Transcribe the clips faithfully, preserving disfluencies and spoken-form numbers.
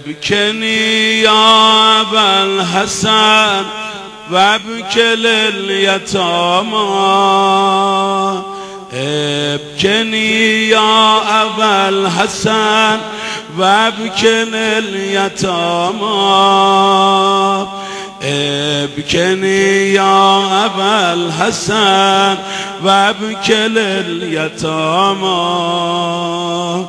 ابكني يا أبا الحسن وابك لليتامى ابكني يا أبا الحسن وابك لليتامى ابكني يا أبا الحسن وابك لليتامى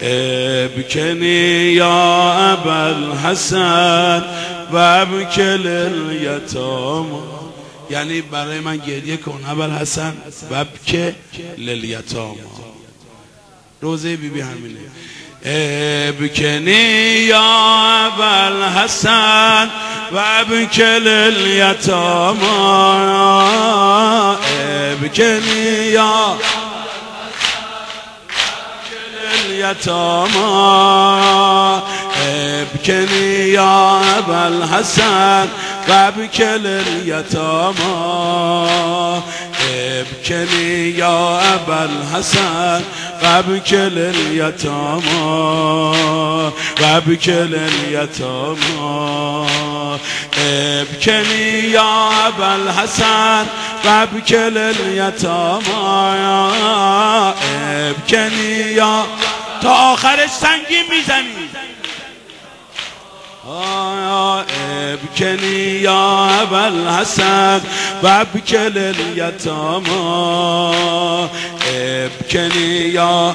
ابكني يا أبا الحسن وابك لليتامى. یعنی برای من گریه کن ابوالحسن وابک للیتامى. روزه بی بی همینه. ابكني يا أبا الحسن وابك لليتامى ابكني يا لليتامى ابكني يا أبا الحسن وابك لليتامى ابكني يا أبا الحسن وابك لليتامى وابك لليتامى ابكني يا أبا الحسن وابك لليتامى ابكني يا تا آخرش سنگین میزنی. ابكني يا أبا الحسن وابك لليتامى ابكني يا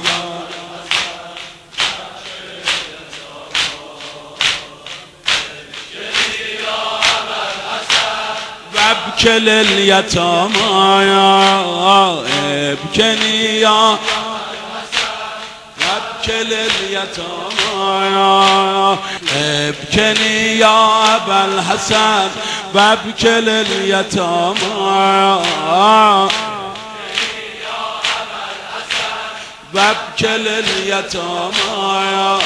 وابك لليتامى ابكني يا لليتامى ابكني يا أبا الحسن وابك لليتامى وابك لليتامى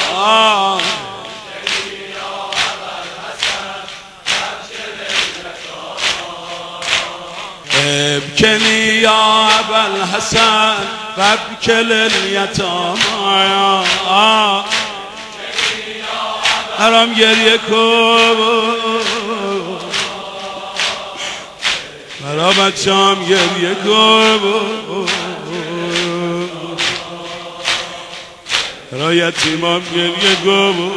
ابكني يا أبا الحسن وابك لليتامى. حرام گریه کن برا بچه‌ام گریه کن برا یتیمام گریه کن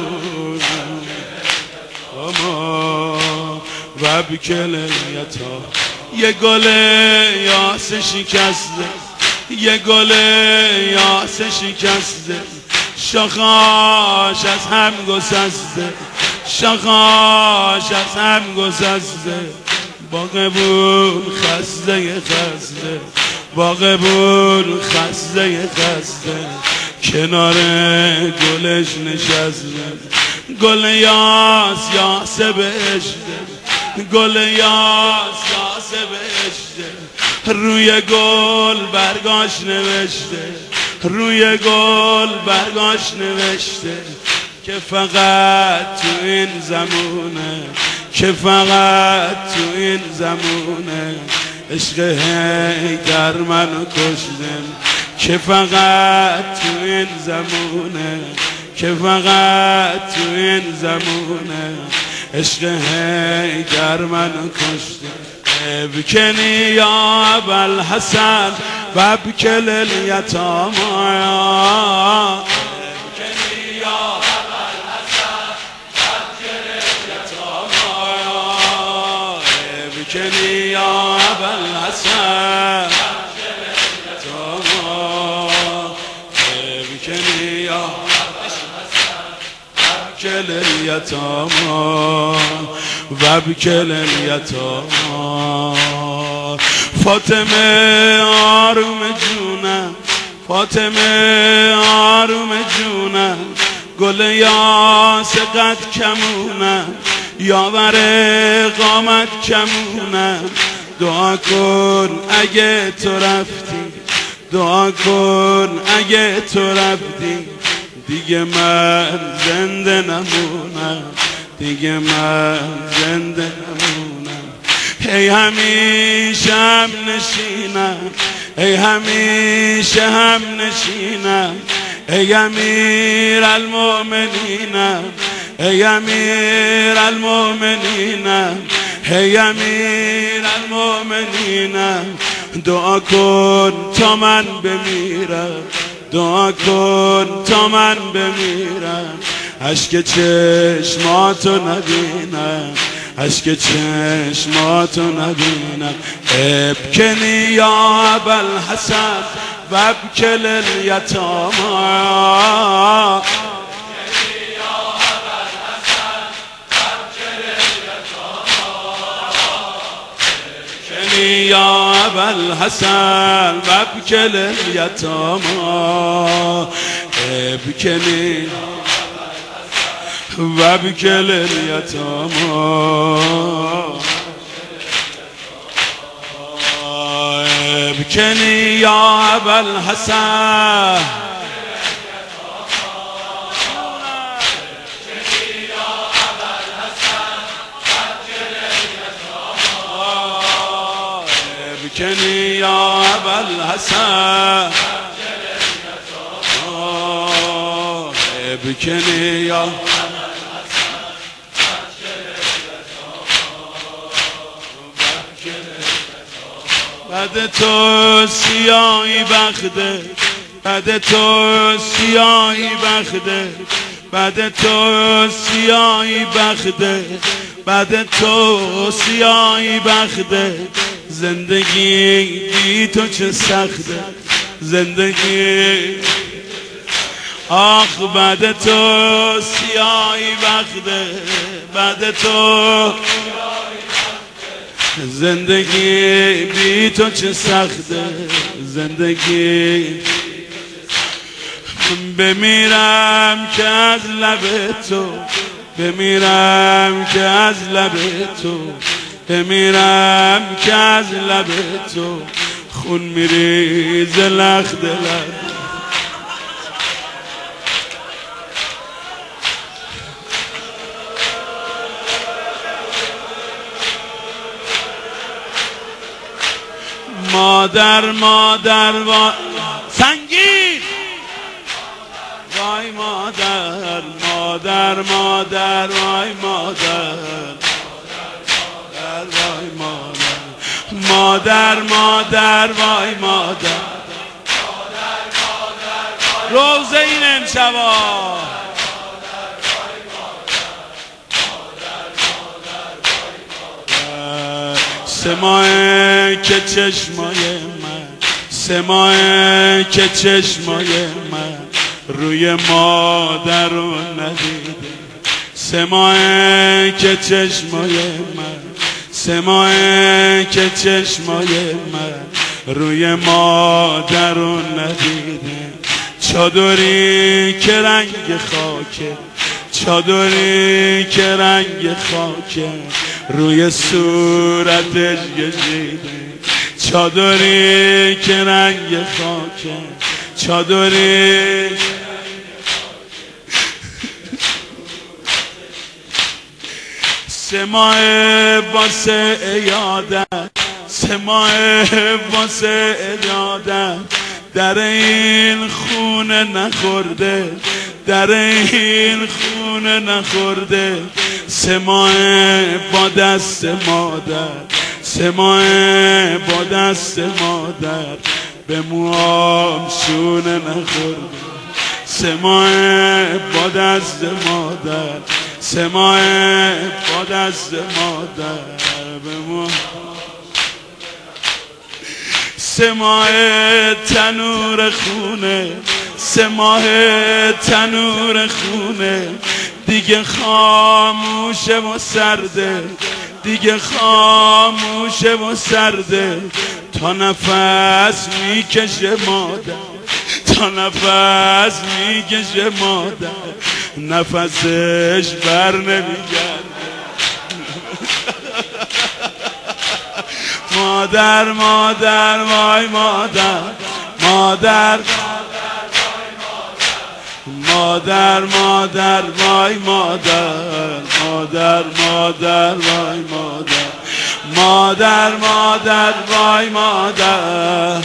وابک للیتامى. یه گل یاس شکسته یه گل یاس شکسته شاخاش از هم گسسته شاخاش از هم گسسته با قبول خسته خسته با قبول خسته خسته کنار گلش نشسته گل یاس یاس بهشته گل یاس یاس بهشته روی گل برگاش نوشته روی گل برگاش نوشته که فقط تو این زمونه که فقط تو این زمونه عشق حیدر منو کشته که فقط تو این زمونه که فقط تو این زمونه عشق حیدر منو کشته. ابكني يا أبا الحسن وابك لليتامى ابكني يا أبا الحسن وابك لليتامى ابكني يا أبا الحسن وابك لليتامى ابكني يا لليتامى وابك لليتامى. فاطمه آروم جونم فاطمه آروم جونم گل یاس قد کمونم یاور قامت کمونم دعا کن اگه تو رفتی دعا کن اگه تو رفتی دیگه من زنده نمونم دیگه من زنده نمونم. ای همیشه هم نشینم ای همیشه هم نشینم ای امیر المؤمنینم ای امیر المؤمنین ای امیر المؤمنین دعا کن تا من بمیرم دعا کن تا من بمیرم اشک چشماتو نبینم اشک چشماتو نبینم ابکنی یا ابوالحسن و ابکل الیتاما یا ابوالحسن و ابکل الیتاما ابکنی و ابکل الیتاما ابکنی یا ابوالحسن ابکنی یا ابوالحسن ابکنی یا بعد تو سیاهی بخته بعد تو سیاهی بخته بعد تو سیاهی بخته بعد تو سیاهی بخته زندگی بی تو چه سخته زندگی آخ بعد تو سیاهی بخته بعد تو زندگی بی تو چه سخته زندگی بمیرم که از لب تو بمیرم که از لب تو بمیرم که از لب تو خون میریز لخ دلم مادر مادر وای سنگین وای مادر مادر مادر وای مادر وای مادر مادر مادر وای مادر روزه این امشبا سماه که چشمای من سماه که چشمای من روی مادر رو ندیده سماه که چشمای من سماه که چشمای من روی مادر رو ندیده چادری که رنگ خاکه چادری که رنگ خاکه روی صورتش کشیده چادری که رنگ خاکه چادری سماه واسه یادم سماه واسه یادم در این خونه نخورده در این خونه نخورده سماه با دست مادر سماه با دست مادر به موام شونه نخورده سماه با دست مادر سماه با دست مادر به موام سماه تنور خونه سماه تنور خونه دیگه خاموشه و سرده دیگه خاموشه و سرده تا نفس میکشه مادر تا نفس میکشه مادر نفسش بر نمیگرده مادر مادر وای مادر مادر مادر مادر وای مادر مادر مادر وای مادر مادر مادر وای مادر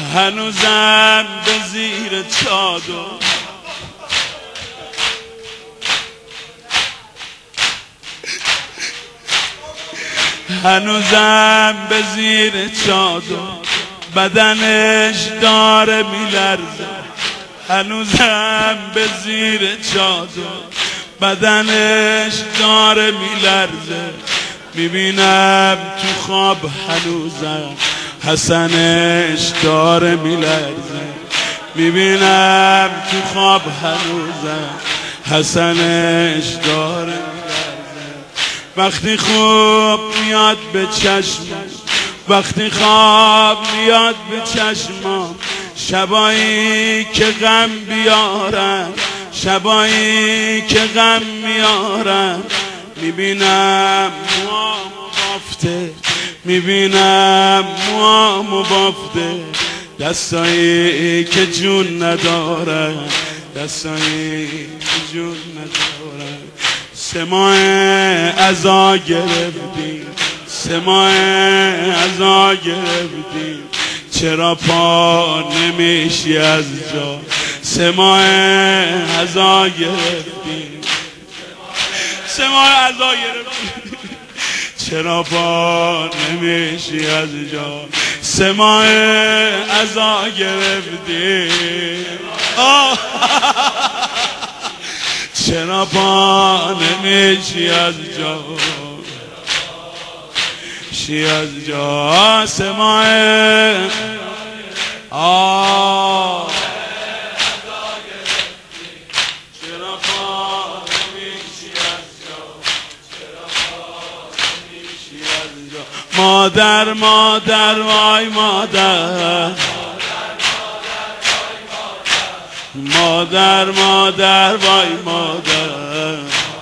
هنوزم به زیر چادر هنوزم به زیر چادر بدنش داره میلرزه هنوزم به زیر چادر بدنش داره میلرزه میبینم تو خواب هنوزم حسنش داره میلرزه میبینم تو خواب هنوزم حسنش داره میلرزه وقتی خواب میاد به چشمم وقتی خواب میاد به چشمم شبایی که غم بیارم شبایی که غم میارم میبینم موامو بافته میبینم موامو بافته دستایی که جون ندارن دستایی که جون ندارن سه ماه عزا گرفتیم سه ماه عزا گرفتیم چرا پا نمیشی از جا سه ماه عزا گرفتیم سه ماه عزا گرفتیم چرا پا نمیشی از جا سه ماه عزا گرفتیم چرا پا نمیشی از جا شی از جا سه ماه آه چرا پا نمیشی از جا چرا پا نمیشی از جا مادر مادر وای مادر مادر مادر وای مادر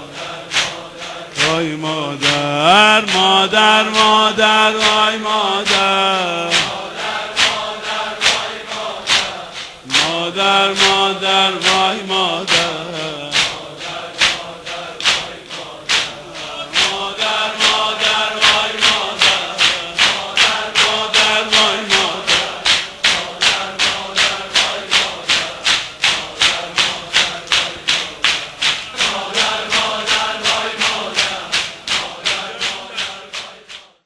وای مادر مادر مادر وای مادر مادر مادر وای مادر